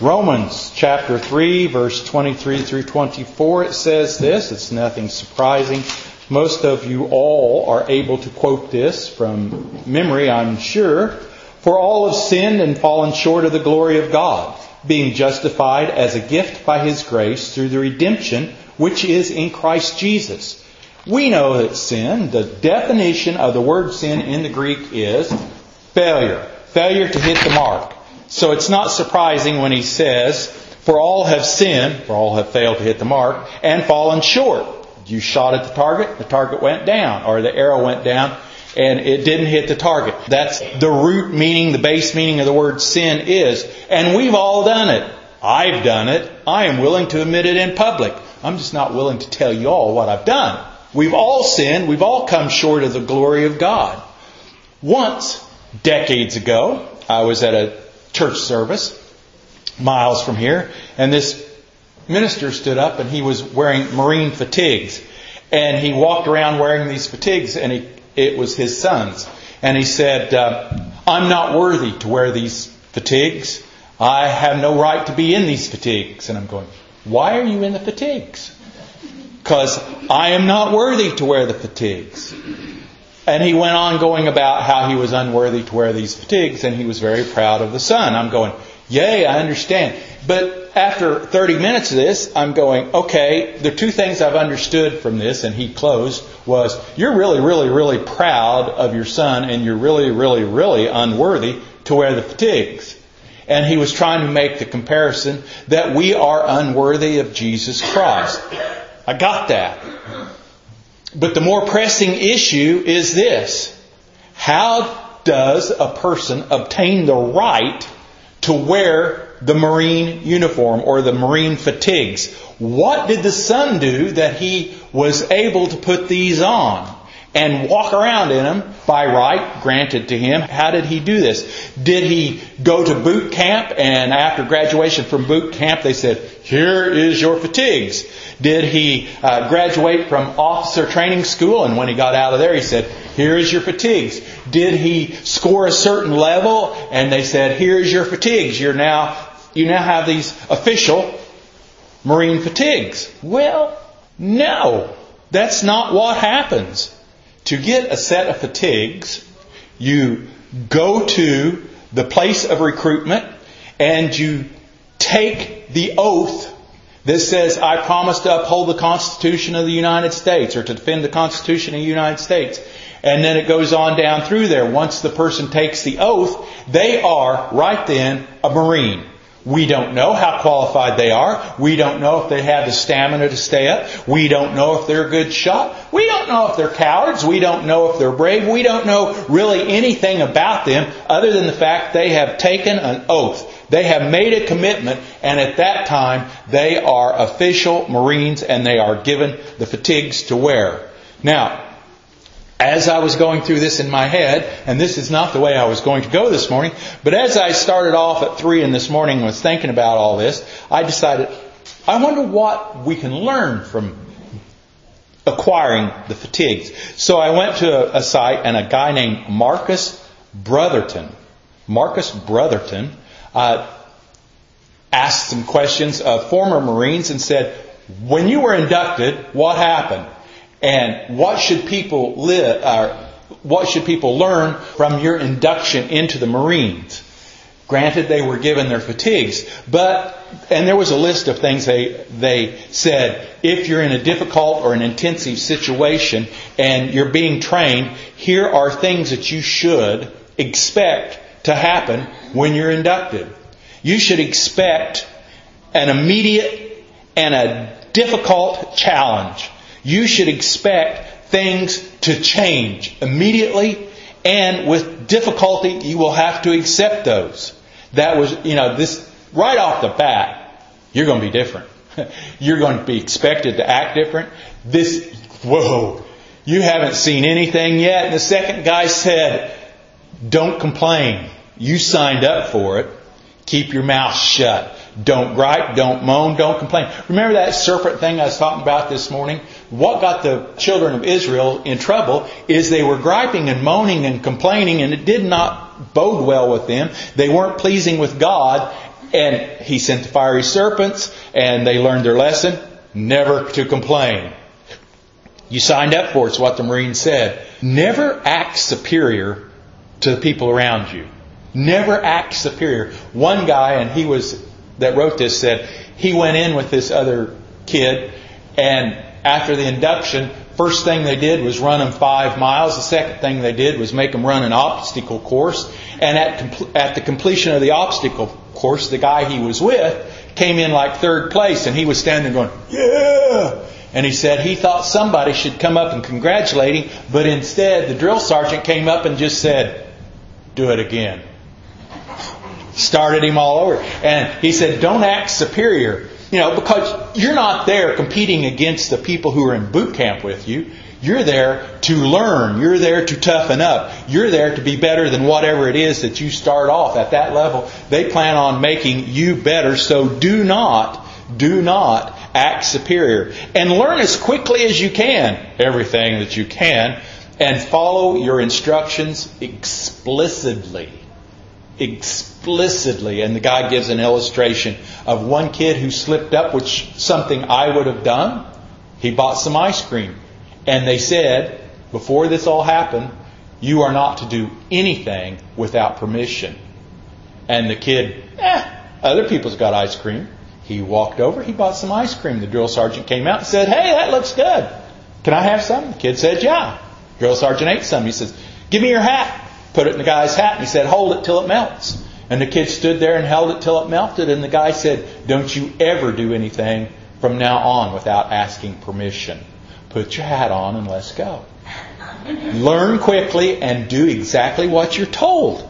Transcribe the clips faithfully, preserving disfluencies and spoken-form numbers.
Romans chapter three, verse twenty-three through twenty-four, it says this. It's nothing surprising. Most of you all are able to quote this from memory, I'm sure. For all have sinned and fallen short of the glory of God, being justified as a gift by His grace through the redemption which is in Christ Jesus. We know that sin, the definition of the word sin in the Greek is failure. Failure to hit the mark. So it's not surprising when he says, for all have sinned, for all have failed to hit the mark, and fallen short. You shot at the target, the target went down, or the arrow went down, and it didn't hit the target. That's the root meaning, the base meaning of the word sin is. And we've all done it. I've done it. I am willing to admit it in public. I'm just not willing to tell you all what I've done. We've all sinned. We've all come short of the glory of God. Once, decades ago, I was at a church service miles from here, and this minister stood up and he was wearing Marine fatigues, and he walked around wearing these fatigues, and he, it was his son's, and he said, uh, I'm not worthy to wear these fatigues. I have no right to be in these fatigues. And I'm going, why are you in the fatigues? Because I am not worthy to wear the fatigues. And he went on going about how he was unworthy to wear these fatigues, and he was very proud of the son. I'm going, yay, I understand. But after thirty minutes of this, I'm going, okay, the two things I've understood from this, and he closed, was you're really, really, really proud of your son, and you're really, really, really unworthy to wear the fatigues. And he was trying to make the comparison that we are unworthy of Jesus Christ. I got that. But the more pressing issue is this. How does a person obtain the right to wear the Marine uniform or the Marine fatigues? What did the son do that he was able to put these on and walk around in them by right granted to him? How did he do this? Did he go to boot camp, and after graduation from boot camp they said, here is your fatigues? Did he uh, graduate from officer training school, and when he got out of there he said, here is your fatigues? Did he score a certain level and they said, here is your fatigues? You're now, you now have these official Marine fatigues. Well, no. That's not what happens. To get a set of fatigues, you go to the place of recruitment and you take the oath that says, I promise to uphold the Constitution of the United States, or to defend the Constitution of the United States. And then it goes on down through there. Once the person takes the oath, they are right then a Marine. We don't know how qualified they are. We don't know if they have the stamina to stay up. We don't know if they're a good shot. We don't know if they're cowards. We don't know if they're brave. We don't know really anything about them other than the fact they have taken an oath. They have made a commitment, and at that time they are official Marines, and they are given the fatigues to wear. Now, as I was going through this in my head, and this is not the way I was going to go this morning, but as I started off at three in this morning and was thinking about all this, I decided, I wonder what we can learn from acquiring the fatigues. So I went to a, a site, and a guy named Marcus Brotherton, Marcus Brotherton, uh, asked some questions of former Marines and said, when you were inducted, what happened? And what should people live? Uh, what should people learn from your induction into the Marines? Granted, they were given their fatigues, but and there was a list of things they they said. If you're in a difficult or an intensive situation and you're being trained, here are things that you should expect to happen when you're inducted. You should expect an immediate and a difficult challenge. You should expect things to change immediately, and with difficulty you will have to accept those. That was, you know, this right off the bat, you're going to be different. You're going to be expected to act different. This, whoa, you haven't seen anything yet. And the second guy said, don't complain. You signed up for it. Keep your mouth shut. Don't gripe, don't moan, don't complain. Remember that serpent thing I was talking about this morning? What got the children of Israel in trouble is they were griping and moaning and complaining, and it did not bode well with them. They weren't pleasing with God, And he sent the fiery serpents, and they learned their lesson, never to complain. You signed up for it, it's what the Marine said. Never act superior to the people around you. Never act superior. One guy, and he was that wrote this, said he went in with this other kid, and after the induction, first thing they did was run them five miles. The second thing they did was make them run an obstacle course. And at compl- at the completion of the obstacle course, the guy he was with came in like third place, and he was standing there going, "Yeah!" And he said he thought somebody should come up and congratulate him, but instead the drill sergeant came up and just said, "Do it again." Started him all over. And he said, don't act superior. You know, because you're not there competing against the people who are in boot camp with you. You're there to learn. You're there to toughen up. You're there to be better than whatever it is that you start off at that level. They plan on making you better. So do not, do not act superior. And learn as quickly as you can everything that you can. And follow your instructions explicitly. Explicitly. And the guy gives an illustration of one kid who slipped up, which something I would have done. He bought some ice cream. And they said, before this all happened, you are not to do anything without permission. And the kid, eh, other people's got ice cream. He walked over, he bought some ice cream. The drill sergeant came out and said, hey, that looks good. Can I have some? The kid said, yeah. Drill sergeant ate some. He says, give me your hat. Put it in the guy's hat. And he said, hold it till it melts. And the kid stood there and held it till it melted. And the guy said, don't you ever do anything from now on without asking permission. Put your hat on and let's go. Learn quickly and do exactly what you're told.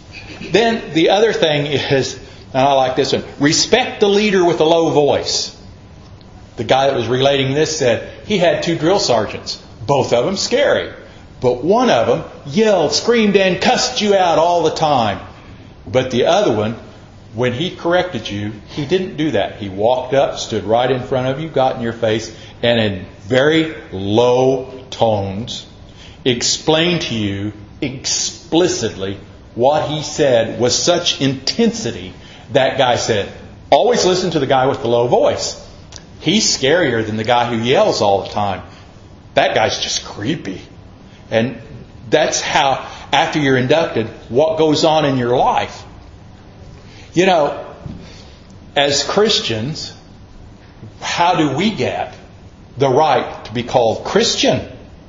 Then the other thing is, and I like this one, respect the leader with a low voice. The guy that was relating this said he had two drill sergeants, both of them scary. But one of them yelled, screamed, and cussed you out all the time. But the other one, when he corrected you, he didn't do that. He walked up, stood right in front of you, got in your face, and in very low tones explained to you explicitly what he said with such intensity. That guy said, always listen to the guy with the low voice. He's scarier than the guy who yells all the time. That guy's just creepy. And that's how, after you're inducted, what goes on in your life. You know, as Christians, how do we get the right to be called Christian?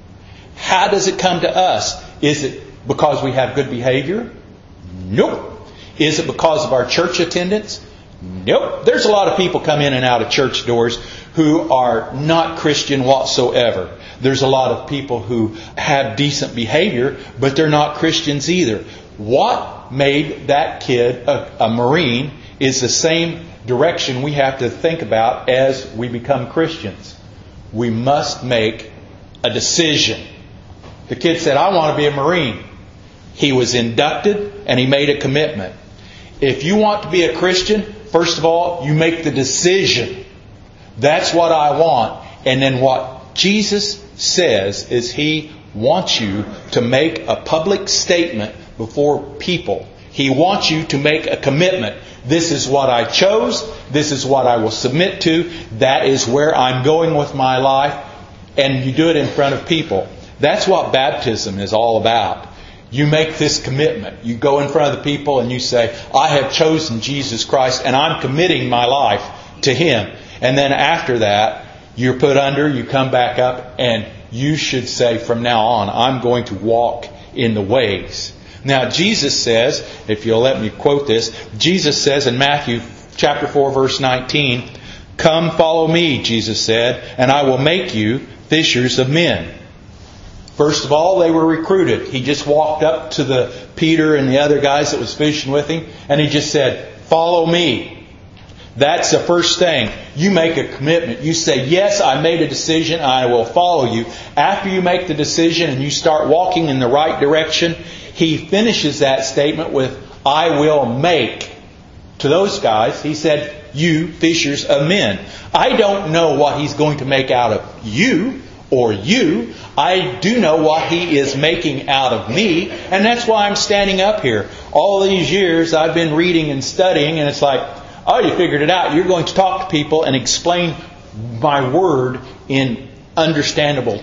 How does it come to us? Is it because we have good behavior? Nope. Is it because of our church attendance? Nope. There's a lot of people come in and out of church doors who are not Christian whatsoever. There's a lot of people who have decent behavior, but they're not Christians either. What made that kid a, a Marine is the same direction we have to think about as we become Christians. We must make a decision. The kid said, I want to be a Marine. He was inducted and he made a commitment. If you want to be a Christian, first of all, you make the decision. That's what I want. And then what Jesus says is He wants you to make a public statement before people. He wants you to make a commitment. This is what I chose. This is what I will submit to. That is where I'm going with my life. And you do it in front of people. That's what baptism is all about. You make this commitment. You go in front of the people and you say, I have chosen Jesus Christ and I'm committing my life to Him. And then after that, you're put under, you come back up, and you should say from now on, I'm going to walk in the ways. Now Jesus says, if you'll let me quote this, Jesus says in Matthew chapter four verse nineteen, come follow me, Jesus said, and I will make you fishers of men. First of all, they were recruited. He just walked up to the Peter and the other guys that was fishing with him, and he just said, follow me. That's the first thing. You make a commitment. You say, yes, I made a decision. I will follow you. After you make the decision and you start walking in the right direction, He finishes that statement with, I will make. To those guys, He said, you fishers of men. I don't know what He's going to make out of you or you. I do know what He is making out of me. And that's why I'm standing up here. All these years I've been reading and studying, and it's like, Oh, you figured it out. You're going to talk to people and explain my word in understandable,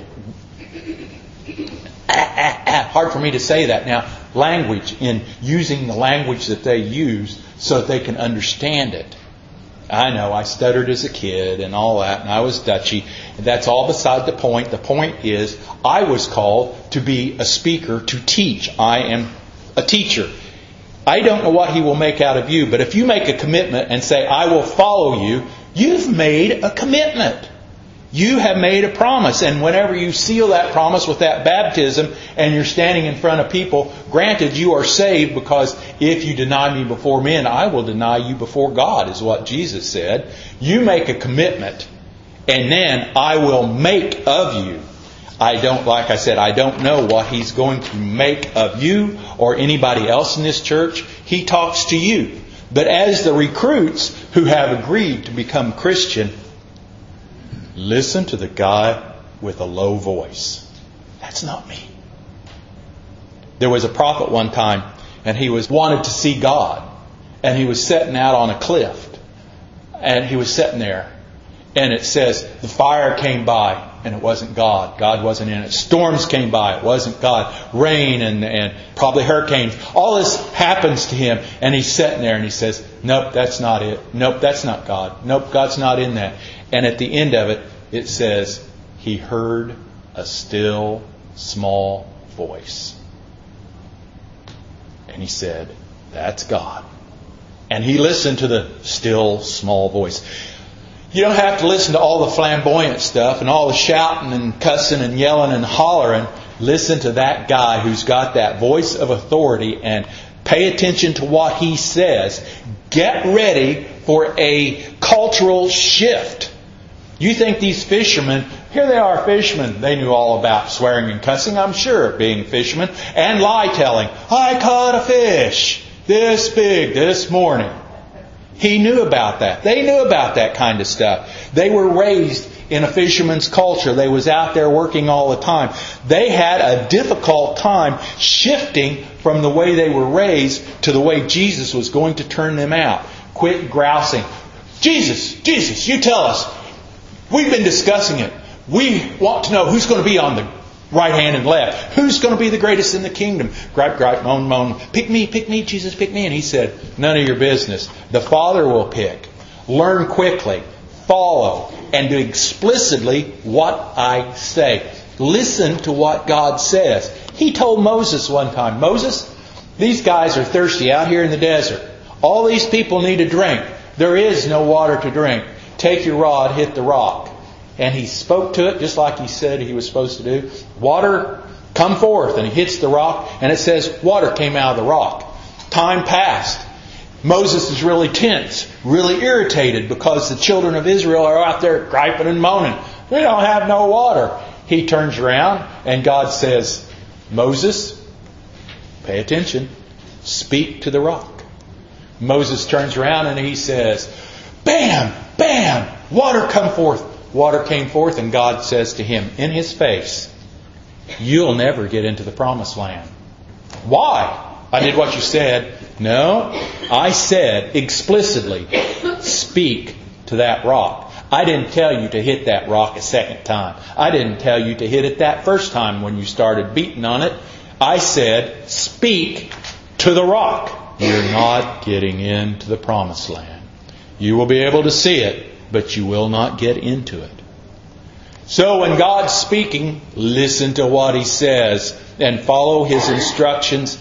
ah, ah, ah, hard for me to say that now, language, in using the language that they use so that they can understand it. I know, I stuttered as a kid and all that, and I was Dutchy. That's all beside the point. The point is, I was called to be a speaker, to teach. I am a teacher. I don't know what He will make out of you, but if you make a commitment and say, I will follow you, you've made a commitment. You have made a promise. And whenever you seal that promise with that baptism and you're standing in front of people, granted you are saved, because if you deny me before men, I will deny you before God, is what Jesus said. You make a commitment, and then I will make of you. I don't, like I said, I don't know what He's going to make of you or anybody else in this church. He talks to you. But as the recruits who have agreed to become Christian, listen to the guy with a low voice. That's not me. There was a prophet one time, and he was wanted to see God. And he was sitting out on a cliff. And he was sitting there. And it says, the fire came by, and it wasn't God. God wasn't in it. Storms came by. It wasn't God. Rain and, and probably hurricanes. All this happens to him. And he's sitting there and he says, nope, that's not it. Nope, that's not God. Nope, God's not in that. And at the end of it, it says, he heard a still, small voice. And he said, that's God. And he listened to the still, small voice. You don't have to listen to all the flamboyant stuff and all the shouting and cussing and yelling and hollering. Listen to that guy who's got that voice of authority and pay attention to what he says. Get ready for a cultural shift. You think these fishermen, here they are fishermen, they knew all about swearing and cussing, I'm sure, being fishermen, and lie-telling. I caught a fish this big this morning. He knew about that. They knew about that kind of stuff. They were raised in a fisherman's culture. They was out there working all the time. They had a difficult time shifting from the way they were raised to the way Jesus was going to turn them out. Quit grousing. Jesus, Jesus, you tell us. We've been discussing it. We want to know who's going to be on the right hand and left. Who's going to be the greatest in the kingdom? Gripe, gripe, moan, moan. Pick me, pick me, Jesus, pick me. And He said, none of your business. The Father will pick. Learn quickly. Follow. And do explicitly what I say. Listen to what God says. He told Moses one time, Moses, these guys are thirsty out here in the desert. All these people need a drink. There is no water to drink. Take your rod, hit the rock. And he spoke to it just like he said he was supposed to do. Water, come forth. And he hits the rock. And it says water came out of the rock. Time passed. Moses is really tense, really irritated because the children of Israel are out there griping and moaning. We don't have no water. He turns around and God says, Moses, pay attention. Speak to the rock. Moses turns around and he says, bam, bam, water come forth. Water came forth, and God says to him in his face, you'll never get into the promised land. Why? I did what you said. No, I said explicitly, speak to that rock. I didn't tell you to hit that rock a second time. I didn't tell you to hit it that first time when you started beating on it. I said, speak to the rock. You're not getting into the promised land. You will be able to see it, but you will not get into it. So when God's speaking, listen to what He says and follow His instructions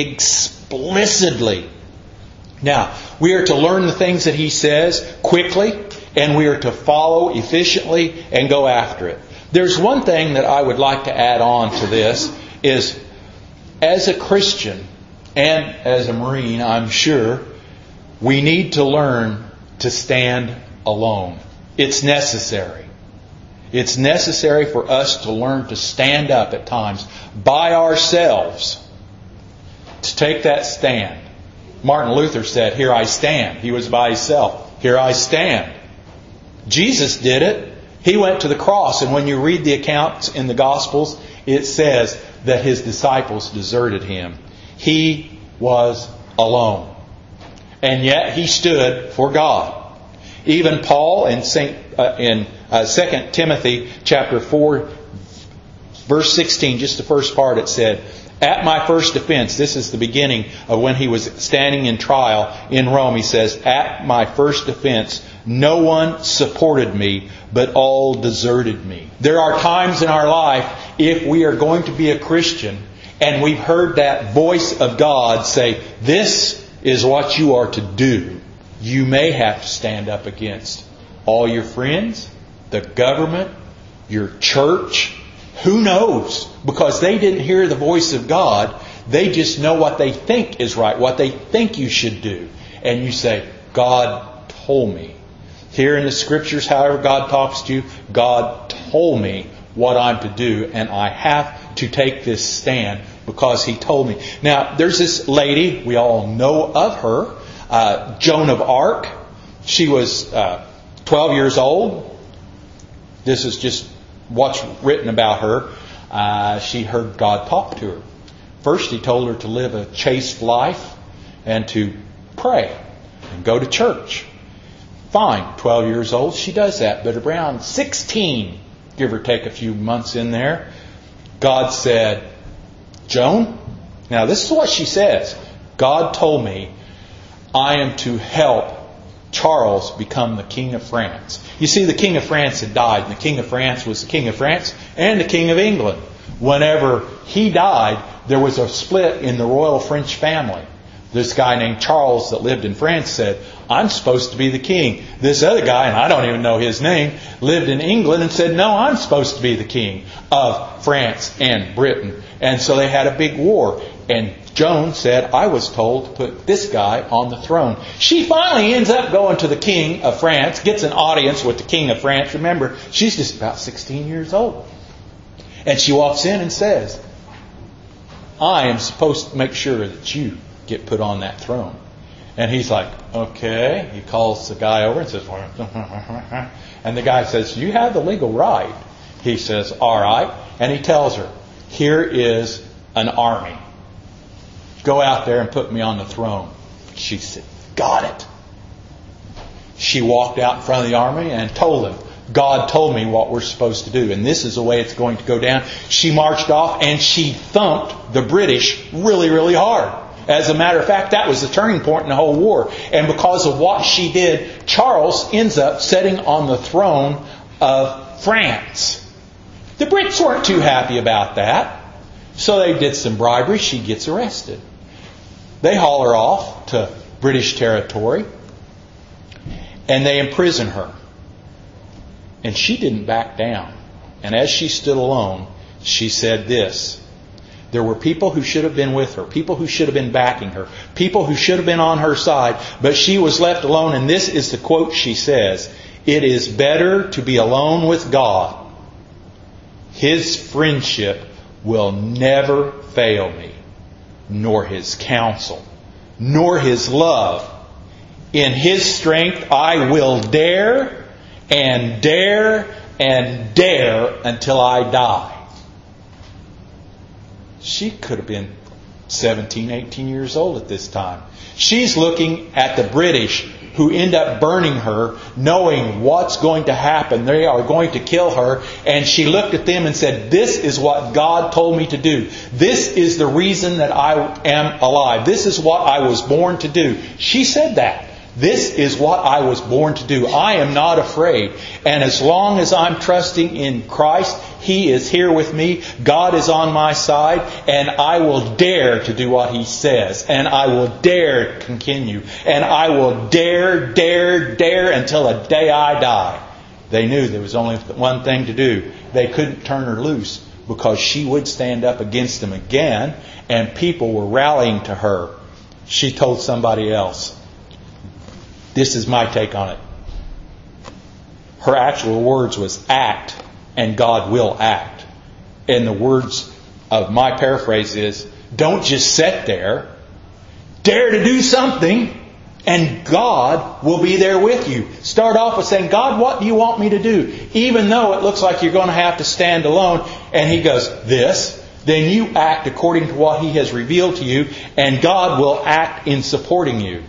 explicitly. Now, we are to learn the things that He says quickly, and we are to follow efficiently and go after it. There's one thing that I would like to add on to this is, as a Christian and as a Marine, I'm sure, we need to learn to stand alone. It's necessary. It's necessary for us to learn to stand up at times by ourselves, to take that stand. Martin Luther said, here I stand. He was by himself. Here I stand. Jesus did it. He went to the cross, and when you read the accounts in the Gospels, it says that His disciples deserted Him. He was alone. And yet he stood for God. Even Paul in Saint uh, in uh, Second Timothy chapter four, verse sixteen, just the first part, it said, "At my first defense," this is the beginning of when he was standing in trial in Rome, he says, "At my first defense, no one supported me, but all deserted me." There are times in our life, if we are going to be a Christian, and we've heard that voice of God say, "This is what you are to do," you may have to stand up against all your friends, the government, your church. Who knows? Because they didn't hear the voice of God. They just know what they think is right, what they think you should do. And you say, "God told me." Here in the Scriptures, however God talks to you, God told me what I'm to do, and I have to take this stand because He told me. Now, there's this lady, we all know of her, uh, Joan of Arc. She was uh, twelve years old. This is just what's written about her. Uh, she heard God talk to her. First, He told her to live a chaste life and to pray and go to church. Fine, twelve years old, she does that. But around sixteen, give or take a few months in there, God said, "Joan," now this is what she says, "God told me I am to help Charles become the King of France." You see, the King of France had died. And the King of France was the King of France and the King of England. Whenever he died, there was a split in the royal French family. This guy named Charles that lived in France said, "I'm supposed to be the king." This other guy, and I don't even know his name, lived in England and said, "No, I'm supposed to be the king of France and Britain." And so they had a big war. And Joan said, "I was told to put this guy on the throne." She finally ends up going to the King of France, gets an audience with the King of France. Remember, she's just about sixteen years old. And she walks in and says, "I am supposed to make sure that you get put on that throne." And he's like, "Okay." He calls the guy over and says, and the guy says, "You have the legal right." He says, "All right." And he tells her, "Here is an army. Go out there and put me on the throne." She said, "Got it." She walked out in front of the army and told them, "God told me what we're supposed to do, and this is the way it's going to go down." She marched off and she thumped the British really, really hard. As a matter of fact, that was the turning point in the whole war. And because of what she did, Charles ends up sitting on the throne of France. The Brits weren't too happy about that. So they did some bribery. She gets arrested. They haul her off to British territory. And they imprison her. And she didn't back down. And as she stood alone, she said this: there were people who should have been with her, people who should have been backing her, people who should have been on her side, but she was left alone. And this is the quote she says: "It is better to be alone with God. His friendship will never fail me, nor His counsel, nor His love. In His strength I will dare and dare and dare until I die." She could have been seventeen, eighteen years old at this time. She's looking at the British who end up burning her, knowing what's going to happen. They are going to kill her. And she looked at them and said, "This is what God told me to do. This is the reason that I am alive. This is what I was born to do." She said that. This is what I was born to do. I am not afraid. And as long as I'm trusting in Christ, He is here with me. God is on my side. And I will dare to do what He says. And I will dare to continue. And I will dare, dare, dare until the day I die. They knew there was only one thing to do. They couldn't turn her loose because she would stand up against them again. And people were rallying to her. She told somebody else. This is my take on it. Her actual words was, "Act, and God will act." And the words of my paraphrase is, don't just sit there. Dare to do something, and God will be there with you. Start off with saying, "God, what do you want me to do?" Even though it looks like you're going to have to stand alone. And He goes, "This." Then you act according to what He has revealed to you, and God will act in supporting you.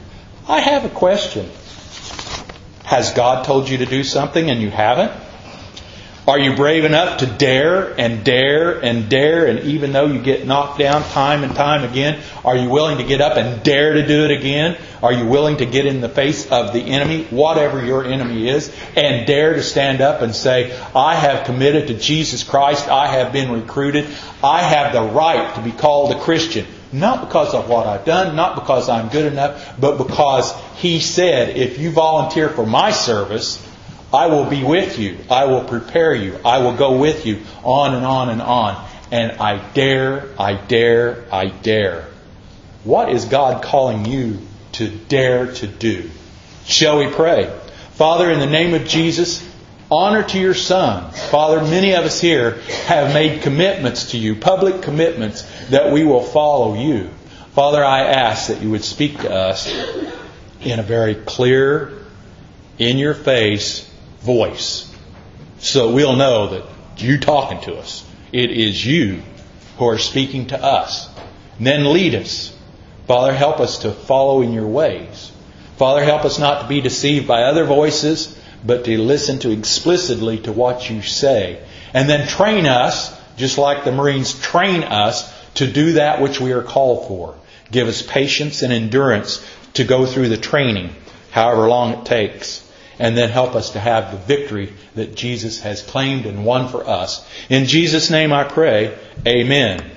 I have a question. Has God told you to do something and you haven't? Are you brave enough to dare and dare and dare, and even though you get knocked down time and time again, are you willing to get up and dare to do it again? Are you willing to get in the face of the enemy, whatever your enemy is, and dare to stand up and say, I have committed to Jesus Christ, I have been recruited, I have the right to be called a Christian. Not because of what I've done, not because I'm good enough, but because He said, if you volunteer for my service, I will be with you. I will prepare you. I will go with you on and on and on. And I dare, I dare, I dare. What is God calling you to dare to do? Shall we pray? Father, in the name of Jesus, honor to your Son. Father, many of us here have made commitments to you, public commitments, that we will follow you. Father, I ask that you would speak to us in a very clear, in your face voice, so we'll know that you're talking to us. It is you who are speaking to us. And then lead us. Father, help us to follow in your ways. Father, help us not to be deceived by other voices, but to listen to explicitly to what you say. And then train us, just like the Marines train us, to do that which we are called for. Give us patience and endurance to go through the training, however long it takes. And then help us to have the victory that Jesus has claimed and won for us. In Jesus' name I pray, amen.